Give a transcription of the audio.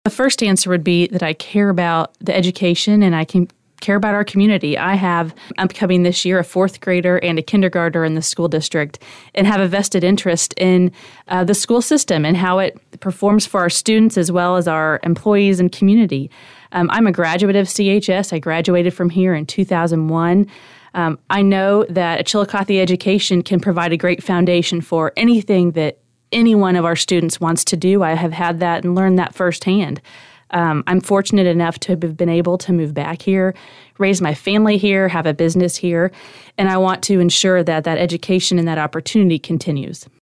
The first answer would be that I care about the education and I can care about our community. I'm becoming this year a fourth grader and a kindergartner in the school district and have a vested interest in the school system and how it performs for our students as well as our employees and community. I'm a graduate of CHS. I graduated from here in 2001. I know that a Chillicothe education can provide a great foundation for anything that any one of our students wants to do. I have had that and learned that firsthand. I'm fortunate enough to have been able to move back here, raise my family here, have a business here, and I want to ensure that that education and that opportunity continues.